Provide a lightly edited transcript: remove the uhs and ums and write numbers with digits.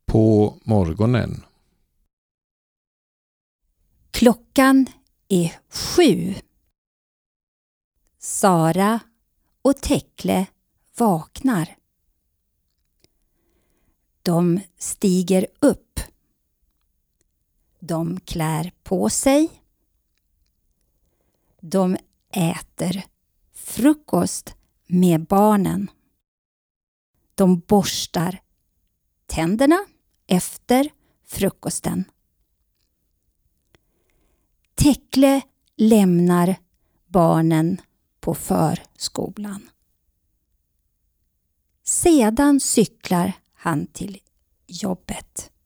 På morgonen. Klockan är 7. Sara och Tekle vaknar. De stiger upp. De klär på sig. De äter frukost med barnen. De borstar tänderna efter frukosten. Tekle lämnar barnen på förskolan. Sedan cyklar han till jobbet.